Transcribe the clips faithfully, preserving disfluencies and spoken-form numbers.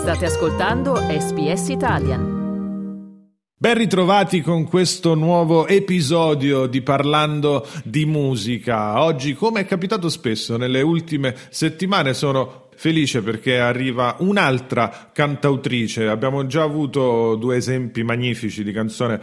State ascoltando S B S Italian. Ben ritrovati con questo nuovo episodio di Parlando di Musica. Oggi, come è capitato spesso nelle ultime settimane, sono felice perché arriva un'altra cantautrice. Abbiamo già avuto due esempi magnifici di canzone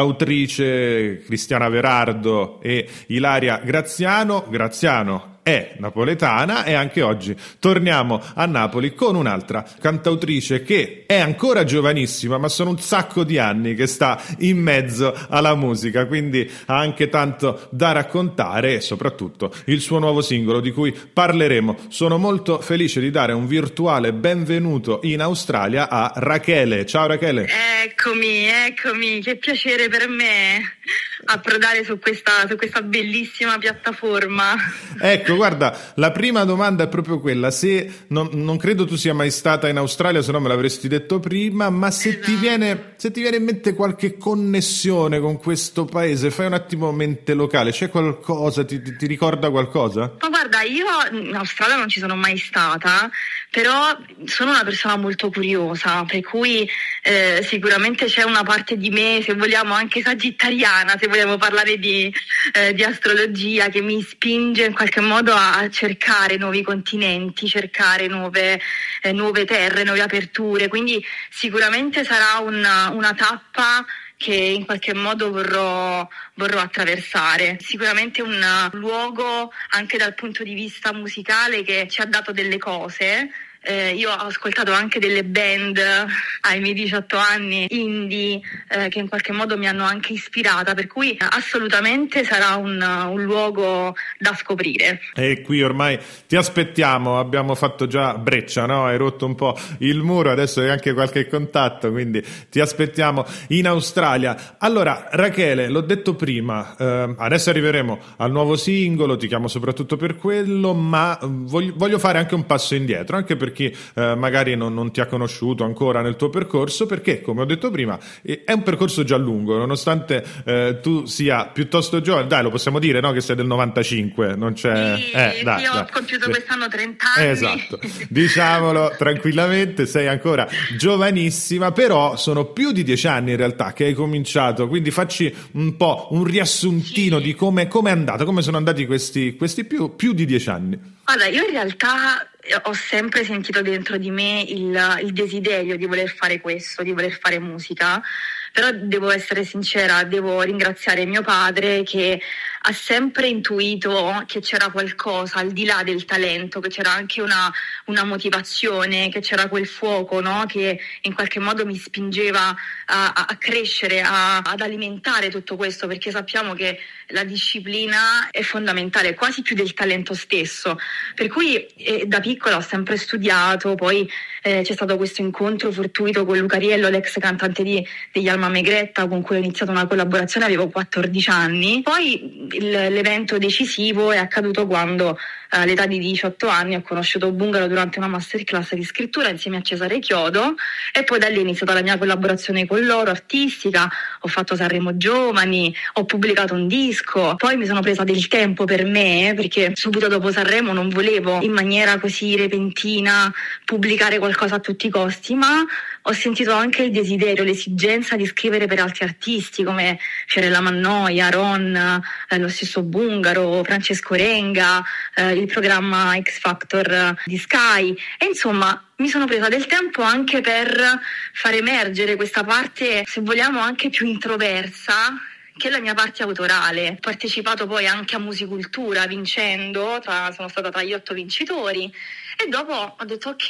d'autrice, Cristiana Verardo e Ilaria Graziano. Graziano è napoletana e anche oggi torniamo a Napoli con un'altra cantautrice che è ancora giovanissima, ma sono un sacco di anni che sta in mezzo alla musica, quindi ha anche tanto da raccontare e soprattutto il suo nuovo singolo di cui parleremo. Sono molto felice di dare un virtuale benvenuto in Australia a Rachele. Ciao Rachele. Eccomi, eccomi, che piacere per me approdare su questa, su questa bellissima piattaforma. Ecco, guarda, la prima domanda è proprio quella: se non, non credo tu sia mai stata in Australia, se no me l'avresti detto prima, ma se Esatto. ti viene se ti viene in mente qualche connessione con questo paese, fai un attimo mente locale, c'è qualcosa, ti, ti, ti ricorda qualcosa? Ma guarda, io in Australia non ci sono mai stata, però sono una persona molto curiosa, per cui eh, sicuramente c'è una parte di me, se vogliamo anche sagittariana, se vogliamo parlare di, eh, di astrologia, che mi spinge in qualche modo a cercare nuovi continenti, cercare nuove, eh, nuove terre, nuove aperture, quindi sicuramente sarà una, una tappa che in qualche modo vorrò, vorrò attraversare. Sicuramente un luogo anche dal punto di vista musicale che ci ha dato delle cose. Eh, io ho ascoltato anche delle band ai miei diciotto anni, indie, eh, che in qualche modo mi hanno anche ispirata, per cui assolutamente sarà un, un luogo da scoprire. E qui ormai ti aspettiamo, abbiamo fatto già breccia, no? Hai rotto un po' il muro, adesso hai anche qualche contatto, quindi ti aspettiamo in Australia. Allora, Rachele, l'ho detto prima, eh, adesso arriveremo al nuovo singolo, ti chiamo soprattutto per quello, ma voglio, voglio fare anche un passo indietro, anche per chi eh, magari non, non ti ha conosciuto ancora nel tuo percorso, perché come ho detto prima è un percorso già lungo, nonostante eh, tu sia piuttosto giovane. Dai, lo possiamo dire, no? Che sei del novantacinque, non c'è... Sì, eh, dai, io dai. ho compiuto quest'anno trenta anni. Esatto, diciamolo tranquillamente, sei ancora giovanissima, però sono più di dieci anni in realtà che hai cominciato, quindi facci un po' un riassuntino Sì. di come è andato, come sono andati questi, questi più, più di dieci anni. Guarda, io in realtà ho sempre sentito dentro di me il, il desiderio di voler fare questo, di voler fare musica, però devo essere sincera, devo ringraziare mio padre che ha sempre intuito che c'era qualcosa al di là del talento, che c'era anche una, una motivazione, che c'era quel fuoco, no? Che in qualche modo mi spingeva a, a crescere, a, ad alimentare tutto questo, perché sappiamo che la disciplina è fondamentale, quasi più del talento stesso. Per cui eh, da piccola ho sempre studiato, poi eh, c'è stato questo incontro fortuito con Luca Riello, l'ex cantante di, degli Alma Megretta, con cui ho iniziato una collaborazione, avevo quattordici anni. Poi il, l'evento decisivo è accaduto quando eh, all'età di diciotto anni ho conosciuto Bungaro durante una masterclass di scrittura insieme a Cesare Chiodo, e poi da lì è iniziata la mia collaborazione con loro artistica, ho fatto Sanremo Giovani, ho pubblicato un disco, poi mi sono presa del tempo per me, perché subito dopo Sanremo non volevo in maniera così repentina pubblicare qualcosa a tutti i costi, ma ho sentito anche il desiderio, l'esigenza di scrivere per altri artisti come Fiorella Mannoia, Ron, eh, lo stesso Bungaro, Francesco Renga, eh, il programma X Factor di Sky, e insomma mi sono presa del tempo anche per far emergere questa parte, se vogliamo, anche più introversa, che è la mia parte autorale. Ho partecipato poi anche a Musicultura vincendo, tra, sono stata tra gli otto vincitori, e dopo ho detto ok,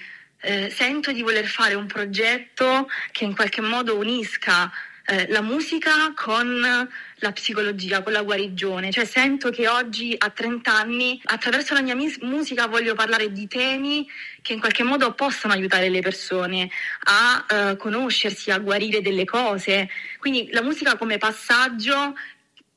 eh, sento di voler fare un progetto che in qualche modo unisca eh, la musica con la psicologia, con la guarigione. Cioè sento che oggi a trenta anni attraverso la mia mis- musica voglio parlare di temi che in qualche modo possono aiutare le persone a uh, conoscersi, a guarire delle cose. Quindi la musica come passaggio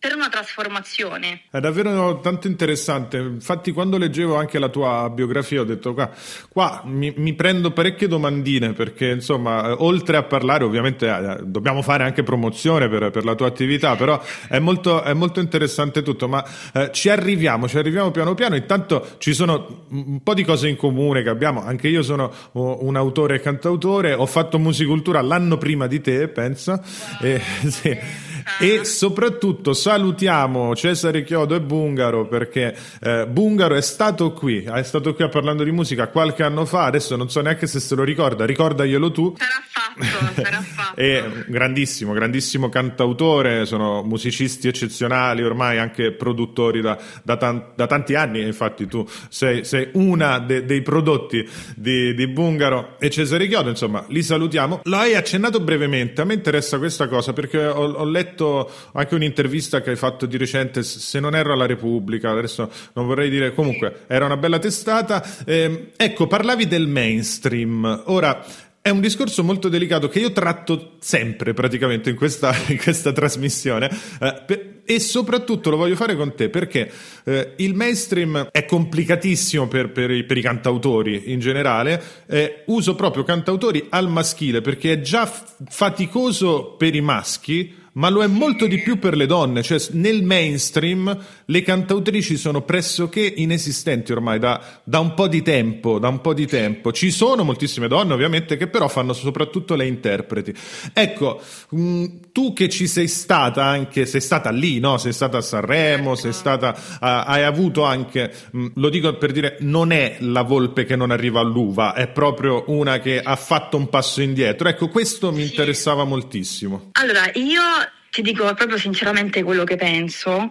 per una trasformazione. È davvero tanto interessante. Infatti, quando leggevo anche la tua biografia, ho detto qua, qua mi, mi prendo parecchie domandine, perché insomma, oltre a parlare, ovviamente eh, dobbiamo fare anche promozione per, per la tua attività, però è molto, è molto interessante tutto. Ma eh, ci arriviamo, ci arriviamo piano piano. Intanto ci sono un po' di cose in comune che abbiamo. Anche io sono un autore e cantautore, ho fatto musicultura l'anno prima di te, pensa. Wow. E, sì. E soprattutto salutiamo Cesare Chiodo e Bungaro, perché eh, Bungaro è stato qui, è stato qui a Parlando di Musica qualche anno fa, adesso non so neanche se se lo ricorda, ricordaglielo tu. Sarà fatto, sarà fatto. È grandissimo, grandissimo cantautore, sono musicisti eccezionali, ormai anche produttori da, da, tan- da tanti anni, infatti tu sei, sei una de- dei prodotti di, di Bungaro e Cesare Chiodo, insomma, li salutiamo. Lo hai accennato brevemente, a me interessa questa cosa perché ho, ho letto anche un'intervista che hai fatto di recente, se non erro alla Repubblica, adesso non vorrei dire, comunque era una bella testata. Eh, ecco, parlavi del mainstream. Ora, è un discorso molto delicato che io tratto sempre praticamente in questa, in questa trasmissione eh, per, e soprattutto lo voglio fare con te perché eh, il mainstream è complicatissimo per, per, i, per i cantautori in generale. Eh, uso proprio cantautori al maschile perché è già f- faticoso per i maschi, ma lo è molto di più per le donne. Cioè, nel mainstream le cantautrici sono pressoché inesistenti ormai da, da un po' di tempo, da un po' di tempo. Ci sono moltissime donne, ovviamente, che però fanno soprattutto le interpreti. Ecco, mh, tu che ci sei stata anche, sei stata lì, no? Sei stata a Sanremo, sei stata, uh, hai avuto anche, mh, lo dico per dire, non è la volpe che non arriva all'uva, è proprio una che ha fatto un passo indietro. Ecco, questo mi interessava moltissimo. Allora, io ti dico proprio sinceramente quello che penso.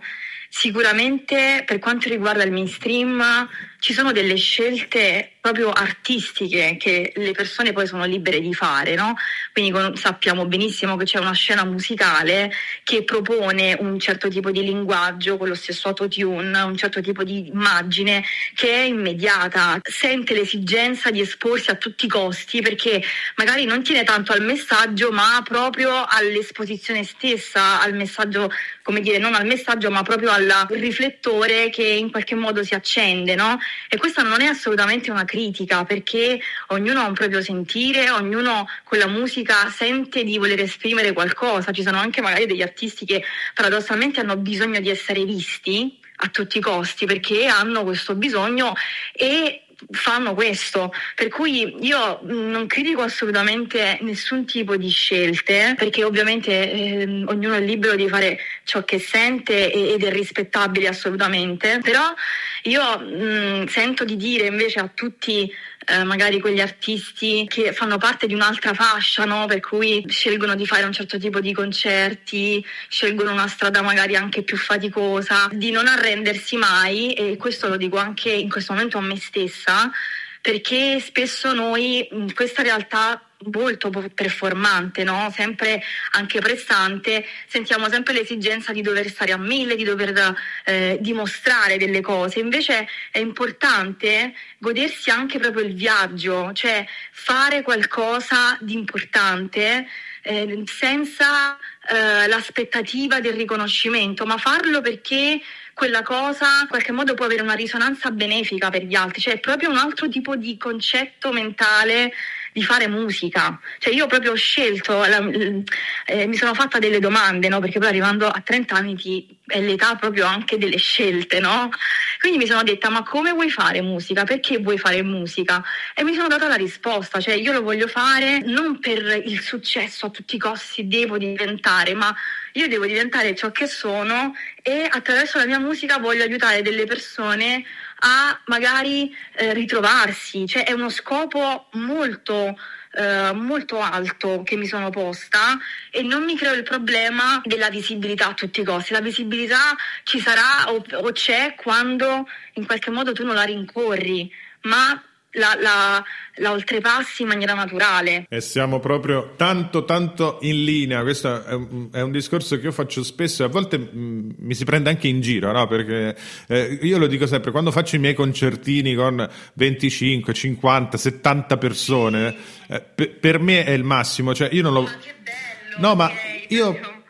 Sicuramente per quanto riguarda il mainstream ci sono delle scelte proprio artistiche che le persone poi sono libere di fare, no? Quindi con, sappiamo benissimo che c'è una scena musicale che propone un certo tipo di linguaggio con lo stesso autotune, un certo tipo di immagine che è immediata, sente l'esigenza di esporsi a tutti i costi perché magari non tiene tanto al messaggio ma proprio all'esposizione stessa, al messaggio, come dire, non al messaggio ma proprio al riflettore che in qualche modo si accende, no? E questa non è assolutamente una critica perché ognuno ha un proprio sentire, ognuno con la musica sente di voler esprimere qualcosa. Ci sono anche magari degli artisti che paradossalmente hanno bisogno di essere visti a tutti i costi perché hanno questo bisogno e fanno questo, per cui io non critico assolutamente nessun tipo di scelte perché ovviamente eh, ognuno è libero di fare ciò che sente ed è rispettabile assolutamente, però io mh, sento di dire invece a tutti eh, magari quegli artisti che fanno parte di un'altra fascia, no? Per cui scelgono di fare un certo tipo di concerti, scelgono una strada magari anche più faticosa, di non arrendersi mai, e questo lo dico anche in questo momento a me stessa, perché spesso noi in questa realtà molto performante, no? Sempre anche prestante, sentiamo sempre l'esigenza di dover stare a mille, di dover eh, dimostrare delle cose. Invece è importante godersi anche proprio il viaggio, cioè fare qualcosa di importante eh, senza eh, l'aspettativa del riconoscimento, ma farlo perché quella cosa in qualche modo può avere una risonanza benefica per gli altri, cioè è proprio un altro tipo di concetto mentale di fare musica. Cioè io proprio ho scelto, la, eh, mi sono fatta delle domande, no? Perché poi arrivando a trenta anni ti, è l'età proprio anche delle scelte, no? Quindi mi sono detta, ma come vuoi fare musica? Perché vuoi fare musica? E mi sono data la risposta, cioè io lo voglio fare non per il successo a tutti i costi devo diventare, ma io devo diventare ciò che sono e attraverso la mia musica voglio aiutare delle persone a magari eh, ritrovarsi, cioè è uno scopo molto eh, molto alto che mi sono posta e non mi creo il problema della visibilità a tutti i costi. La visibilità ci sarà o, o c'è quando in qualche modo tu non la rincorri, ma la, la, la oltrepassi in maniera naturale. E siamo proprio tanto tanto in linea. Questo è un, è un discorso che io faccio spesso e a volte mh, mi si prende anche in giro, no? Perché eh, io lo dico sempre, quando faccio i miei concertini con venticinque, cinquanta, settanta persone, eh, per, per me è il massimo, cioè io non lo... Ma che bello, no, ma okay, io...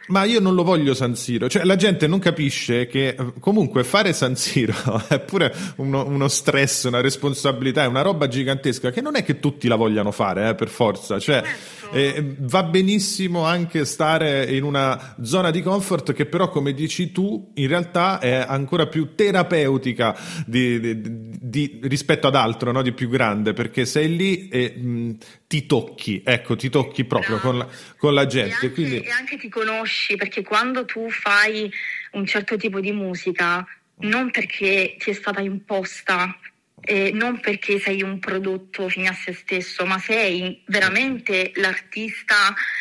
Ma io non lo voglio San Siro, cioè la gente non capisce che comunque fare San Siro è pure uno, uno stress, una responsabilità, è una roba gigantesca che non è che tutti la vogliano fare, eh, per forza, cioè eh, va benissimo anche stare in una zona di comfort che però, come dici tu, in realtà è ancora più terapeutica di, di, di, rispetto ad altro, no? Di più grande, perché sei lì e mh, ti tocchi, ecco, ti tocchi proprio con la, con la gente. E anche, quindi... e anche ti conosci, perché quando tu fai un certo tipo di musica, non perché ti è stata imposta, eh, non perché sei un prodotto fine a se stesso, ma sei veramente l'artista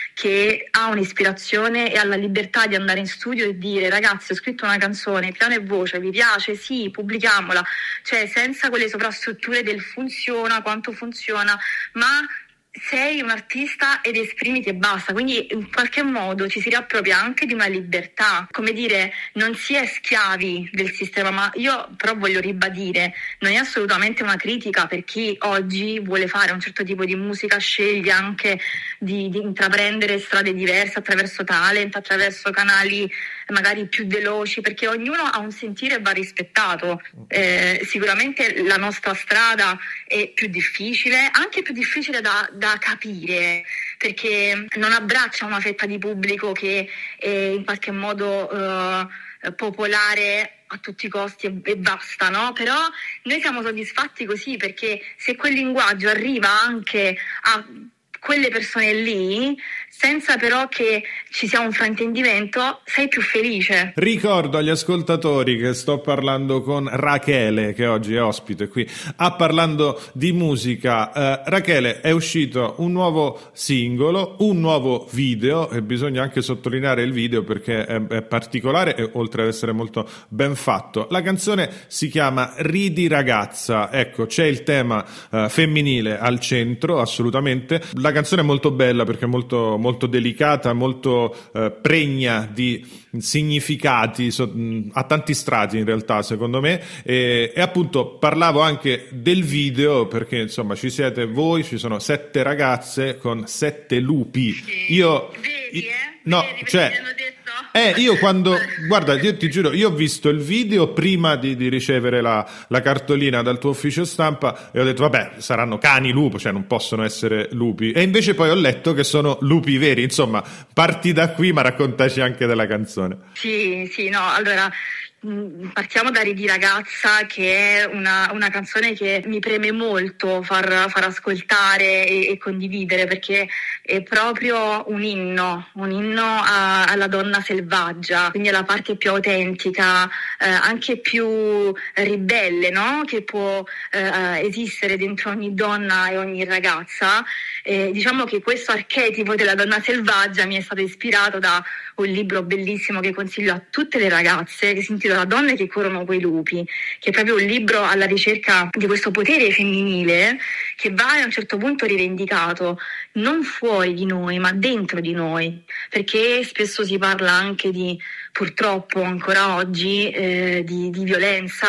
che ha un'ispirazione e ha la libertà di andare in studio e dire: ragazzi, ho scritto una canzone, piano e voce, vi piace? Sì, pubblichiamola, cioè senza quelle sovrastrutture del funziona, quanto funziona, ma sei un artista ed esprimiti e basta. Quindi in qualche modo ci si riappropria anche di una libertà, come dire, non si è schiavi del sistema. Ma io però voglio ribadire, non è assolutamente una critica per chi oggi vuole fare un certo tipo di musica, sceglie anche di, di intraprendere strade diverse attraverso talent, attraverso canali magari più veloci, perché ognuno ha un sentire e va rispettato. Eh, sicuramente la nostra strada è più difficile, anche più difficile da, da capire, perché non abbraccia una fetta di pubblico che è in qualche modo eh, popolare a tutti i costi e, e basta, no? Però noi siamo soddisfatti così, perché se quel linguaggio arriva anche a quelle persone lì, senza però che ci sia un fraintendimento, sei più felice. Ricordo agli ascoltatori che sto parlando con Rachele, che oggi è ospite qui, a Parlando di Musica. Eh, Rachele, è uscito un nuovo singolo, un nuovo video, e bisogna anche sottolineare il video perché è, è particolare e oltre ad essere molto ben fatto. La canzone si chiama Ridi ragazza, ecco, c'è il tema eh, femminile al centro, assolutamente. La canzone è molto bella perché è molto molto delicata, molto eh, pregna di significati, so, mh, a tanti strati in realtà, secondo me, e, e appunto parlavo anche del video perché insomma ci siete voi, ci sono sette ragazze con sette lupi. Sì. Io Vedi, eh? no, Vedi, cioè perché mi hanno detto? Eh, io quando, guarda, io ti giuro, io ho visto il video prima di, di ricevere la, la cartolina dal tuo ufficio stampa e ho detto, vabbè, saranno cani lupo, cioè non possono essere lupi. E invece poi ho letto che sono lupi veri, insomma, parti da qui, ma raccontaci anche della canzone. Sì, sì, no, allora... partiamo da Ridi ragazza, che è una, una canzone che mi preme molto far, far ascoltare e, e condividere, perché è proprio un inno, un inno a, alla donna selvaggia, quindi è la parte più autentica, eh, anche più ribelle, no? Che può eh, esistere dentro ogni donna e ogni ragazza. Eh, diciamo che questo archetipo della donna selvaggia mi è stato ispirato da un libro bellissimo che consiglio a tutte le ragazze, che si intitola Donne che corrono coi lupi, che è proprio un libro alla ricerca di questo potere femminile che va a un certo punto rivendicato non fuori di noi ma dentro di noi, perché spesso si parla anche di, purtroppo ancora oggi, eh, di, di violenza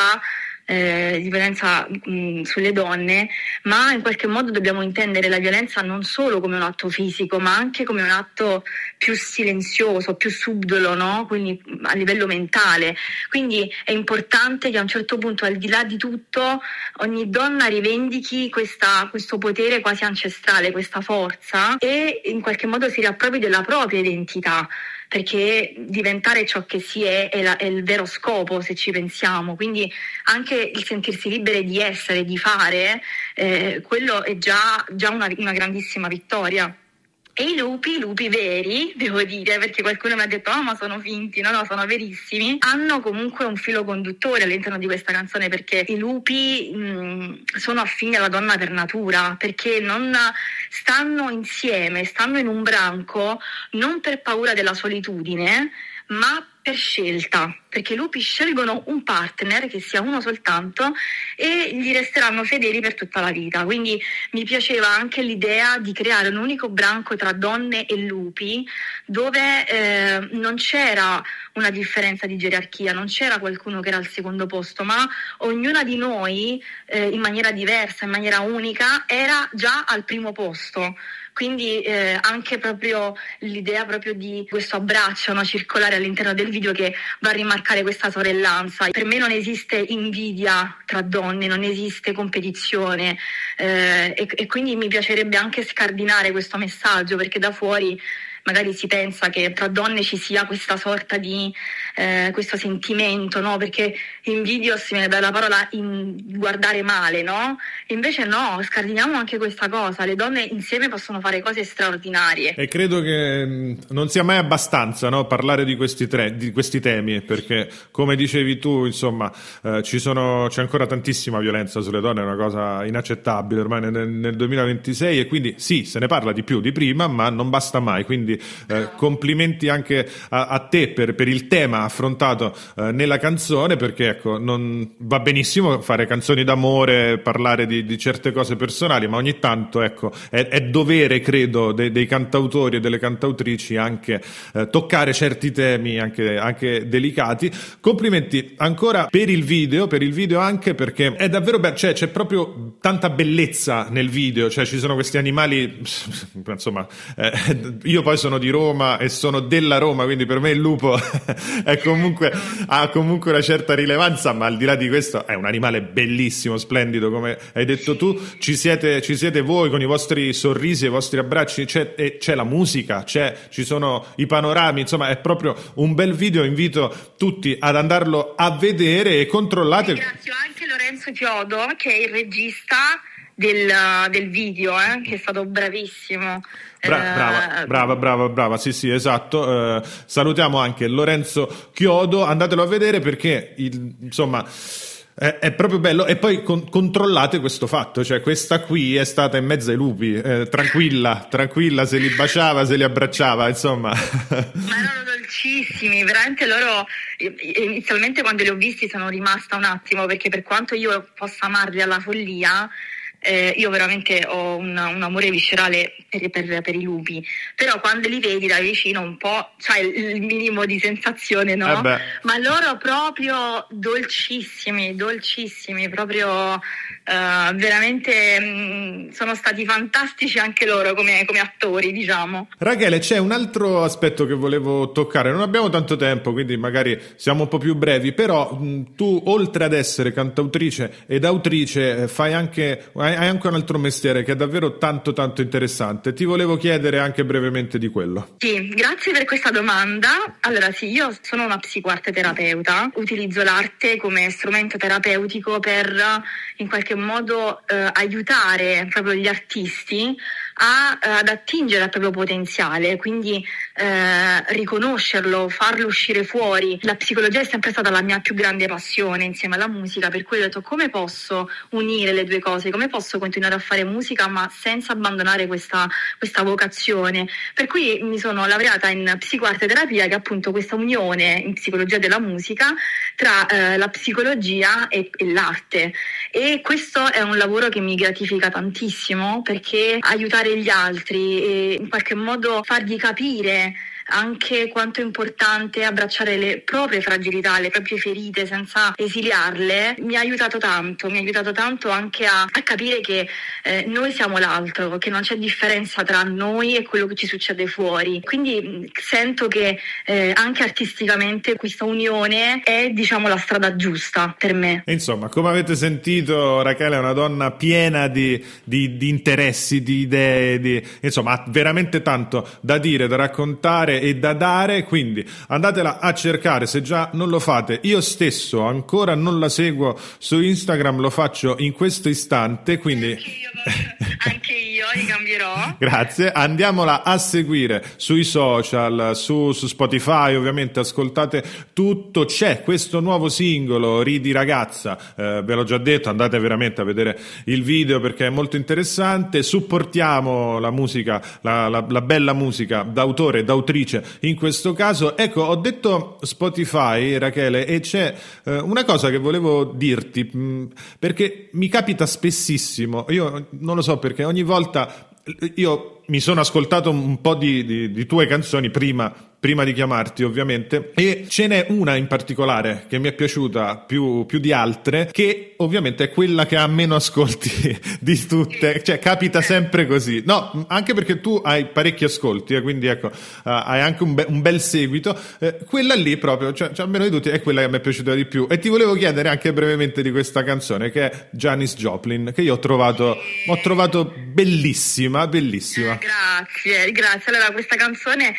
Eh, di violenza mh, sulle donne, ma in qualche modo dobbiamo intendere la violenza non solo come un atto fisico, ma anche come un atto più silenzioso, più subdolo, no? Quindi a livello mentale. Quindi è importante che a un certo punto, al di là di tutto, ogni donna rivendichi questa, questo potere quasi ancestrale, questa forza, e in qualche modo si riappropri della propria identità, perché diventare ciò che si è è, la, è il vero scopo, se ci pensiamo. Quindi anche il sentirsi libere di essere, di fare, eh, quello è già, già una, una grandissima vittoria. E i lupi, i lupi veri, devo dire, perché qualcuno mi ha detto, oh, ma sono finti, no, no, sono verissimi, hanno comunque un filo conduttore all'interno di questa canzone, perché i lupi mh, sono affini alla donna per natura, perché non stanno insieme, stanno in un branco, non per paura della solitudine, ma per scelta, perché i lupi scelgono un partner che sia uno soltanto e gli resteranno fedeli per tutta la vita. Quindi mi piaceva anche l'idea di creare un unico branco tra donne e lupi, dove eh, non c'era una differenza di gerarchia, non c'era qualcuno che era al secondo posto, ma ognuna di noi eh, in maniera diversa, in maniera unica, era già al primo posto. Quindi eh, anche proprio l'idea proprio di questo abbraccio, no, circolare all'interno del video, che va a rimarcare questa sorellanza. Per me non esiste invidia tra donne, non esiste competizione eh, e, e quindi mi piacerebbe anche scardinare questo messaggio, perché da fuori magari si pensa che tra donne ci sia questa sorta di eh, questo sentimento, no? Perché in video si viene dalla parola in guardare male, no? Invece no, scardiniamo anche questa cosa. Le donne insieme possono fare cose straordinarie. E credo che non sia mai abbastanza, no, parlare di questi tre, di questi temi, perché come dicevi tu, insomma, eh, ci sono c'è ancora tantissima violenza sulle donne, è una cosa inaccettabile ormai nel, nel duemilaventisei, e quindi sì, se ne parla di più di prima, ma non basta mai. Quindi Eh, complimenti anche a, a te per, per il tema affrontato eh, nella canzone, perché ecco, non va benissimo fare canzoni d'amore, parlare di, di certe cose personali, ma ogni tanto ecco è, è dovere, credo, dei, dei cantautori e delle cantautrici anche eh, toccare certi temi anche, anche delicati. Complimenti ancora per il video, per il video anche perché è davvero bello, cioè c'è proprio tanta bellezza nel video, cioè ci sono questi animali, insomma, eh, io poi sono di Roma e sono della Roma, quindi per me il lupo è comunque, ha comunque una certa rilevanza, ma al di là di questo è un animale bellissimo, splendido, come hai detto tu. Ci siete, ci siete voi con i vostri sorrisi e i vostri abbracci, c'è, e c'è la musica, c'è, ci sono i panorami, insomma è proprio un bel video. Invito tutti ad andarlo a vedere e controllate. Ringrazio anche Lorenzo Chiodo, che è il regista del, del video, eh, che è stato bravissimo. Bra- brava, brava, brava, brava, sì, sì, esatto. Eh, salutiamo anche Lorenzo Chiodo, andatelo a vedere perché, il, insomma, è, è proprio bello. E poi con- controllate questo fatto, cioè questa qui è stata in mezzo ai lupi, eh, tranquilla, tranquilla, se li baciava, se li abbracciava, insomma. Ma erano dolcissimi, veramente loro, inizialmente quando li ho visti sono rimasta un attimo, perché per quanto io possa amarli alla follia, Eh, io veramente ho un, un amore viscerale per, per, per i lupi, però quando li vedi da vicino un po' c'hai il, il minimo di sensazione, no? Eh ma loro proprio dolcissimi, dolcissimi, proprio uh, veramente mh, sono stati fantastici anche loro come, come attori, diciamo. Rachele, c'è un altro aspetto che volevo toccare, non abbiamo tanto tempo, quindi magari siamo un po' più brevi, però mh, tu oltre ad essere cantautrice ed autrice fai anche hai anche un altro mestiere che è davvero tanto tanto interessante. Ti volevo chiedere anche brevemente di quello. Sì, grazie per questa domanda. Allora sì, io sono una psicoarte terapeuta, utilizzo l'arte come strumento terapeutico per in qualche modo eh, aiutare proprio gli artisti a, ad attingere al proprio potenziale, quindi eh, riconoscerlo, farlo uscire fuori. La psicologia è sempre stata la mia più grande passione insieme alla musica, per cui ho detto come posso unire le due cose, come posso continuare a fare musica ma senza abbandonare questa, questa vocazione, per cui mi sono laureata in psicoarte terapia, che è appunto questa unione in psicologia della musica tra eh, la psicologia e, e l'arte, e questo è un lavoro che mi gratifica tantissimo, perché aiutare gli altri e in qualche modo fargli capire anche quanto è importante abbracciare le proprie fragilità, le proprie ferite senza esiliarle, mi ha aiutato tanto, mi ha aiutato tanto anche a, a capire che eh, noi siamo l'altro, che non c'è differenza tra noi e quello che ci succede fuori. Quindi sento che eh, anche artisticamente questa unione è, diciamo, la strada giusta per me. Insomma, come avete sentito, Rachele è una donna piena di, di, di interessi, di idee, di, insomma ha veramente tanto da dire, da raccontare e da dare, quindi andatela a cercare se già non lo fate. Io stesso ancora non la seguo su Instagram, lo faccio in questo istante, quindi Anche io li cambierò. Grazie, andiamola a seguire sui social, su, su Spotify, ovviamente ascoltate tutto. C'è questo nuovo singolo, Ridi ragazza, eh, ve l'ho già detto, andate veramente a vedere il video perché è molto interessante. Supportiamo la musica, la, la, la bella musica d'autore e d'autrice in questo caso. Ecco, ho detto Spotify, Rachele, e c'è eh, una cosa che volevo dirti, mh, perché mi capita spessissimo, io non lo so perché ogni volta io mi sono ascoltato un po' di, di, di tue canzoni prima prima di chiamarti ovviamente, e ce n'è una in particolare che mi è piaciuta più, più di altre, che ovviamente è quella che ha meno ascolti di tutte, cioè capita sempre così, no, anche perché tu hai parecchi ascolti, eh, quindi ecco, uh, hai anche un, be- un bel seguito, eh, quella lì proprio, cioè, cioè almeno di tutti, è quella che mi è piaciuta di più, e ti volevo chiedere anche brevemente di questa canzone che è Janis Joplin, che io ho trovato, ho trovato bellissima, bellissima. Eh, grazie, grazie, allora questa canzone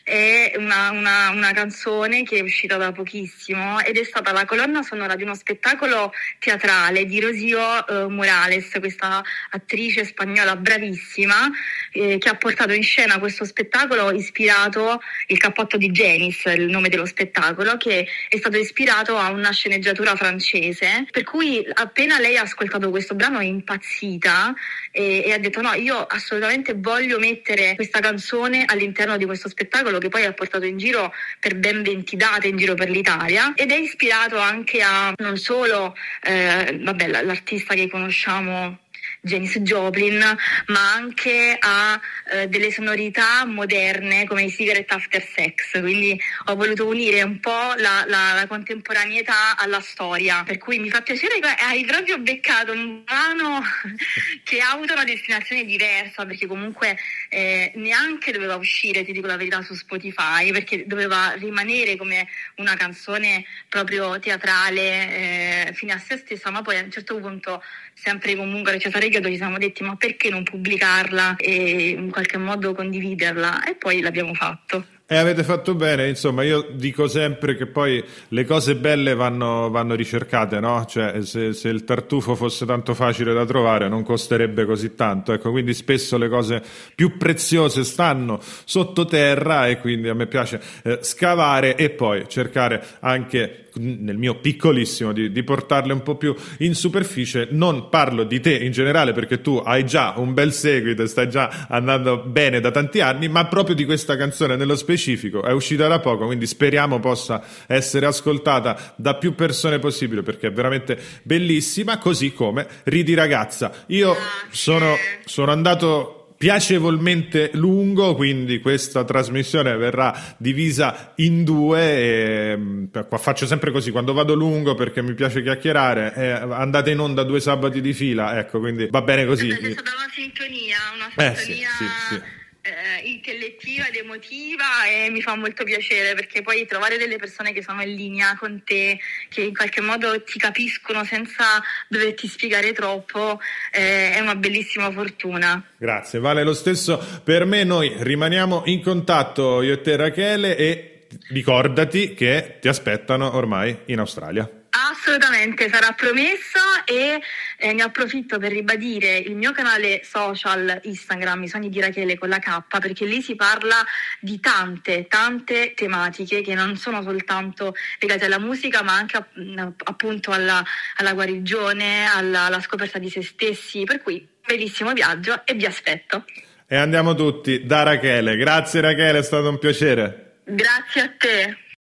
è una, una, una canzone che è uscita da pochissimo ed è stata la colonna sonora di uno spettacolo teatrale di Rocío eh, Morales, questa attrice spagnola bravissima, eh, che ha portato in scena questo spettacolo ispirato, il cappotto di Janis, il nome dello spettacolo, che è stato ispirato a una sceneggiatura francese, per cui appena lei ha ascoltato questo brano è impazzita e, e ha detto no, io assolutamente voglio mettere questa canzone all'interno di questo spettacolo, che poi ha portato in giro per ben venti date in giro per l'Italia, ed è ispirato anche a non solo eh, vabbè, l'artista che conosciamo Janis Joplin, ma anche a eh, delle sonorità moderne come i Cigarette After Sex, quindi ho voluto unire un po' la, la, la contemporaneità alla storia, per cui mi fa piacere che hai proprio beccato un brano che ha avuto una destinazione diversa, perché comunque eh, neanche doveva uscire, ti dico la verità, su Spotify, perché doveva rimanere come una canzone proprio teatrale eh, fine a se stessa, ma poi a un certo punto, sempre comunque a Cesare Chiodo, ci siamo detti ma perché non pubblicarla e in qualche modo condividerla, e poi l'abbiamo fatto. E avete fatto bene, insomma, io dico sempre che poi le cose belle vanno, vanno ricercate, no? Cioè, se, se il tartufo fosse tanto facile da trovare non costerebbe così tanto, ecco, quindi spesso le cose più preziose stanno sottoterra e quindi a me piace eh, scavare e poi cercare anche, nel mio piccolissimo, di, di portarle un po' più in superficie. Non parlo di te in generale perché tu hai già un bel seguito e stai già andando bene da tanti anni, ma proprio di questa canzone nello specifico. È uscita da poco, quindi speriamo possa essere ascoltata da più persone possibile perché è veramente bellissima, così come Ridi ragazza. Io sono, sono andato piacevolmente lungo, quindi questa trasmissione verrà divisa in due e faccio sempre così quando vado lungo perché mi piace chiacchierare, e andate in onda due sabati di fila, ecco, quindi va bene così. È stata una sintonia, una sintonia eh, sì, sì, sì. Eh, intellettiva ed emotiva, e mi fa molto piacere perché poi trovare delle persone che sono in linea con te, che in qualche modo ti capiscono senza doverti spiegare troppo, eh, è una bellissima fortuna. Grazie, vale lo stesso per me. Noi rimaniamo in contatto, io e te Rachele, e ricordati che ti aspettano ormai in Australia. Assolutamente, sarà promesso, e eh, ne approfitto per ribadire il mio canale social Instagram, I Sogni di Rachele con la K, perché lì si parla di tante, tante tematiche che non sono soltanto legate alla musica, ma anche appunto alla, alla guarigione, alla, alla scoperta di se stessi, per cui bellissimo viaggio e vi aspetto. E andiamo tutti da Rachele. Grazie Rachele, è stato un piacere. Grazie a te.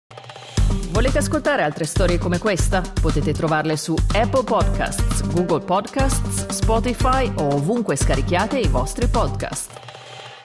Volete ascoltare altre storie come questa? Potete trovarle su Apple Podcasts, Google Podcasts, Spotify o ovunque scarichiate i vostri podcast.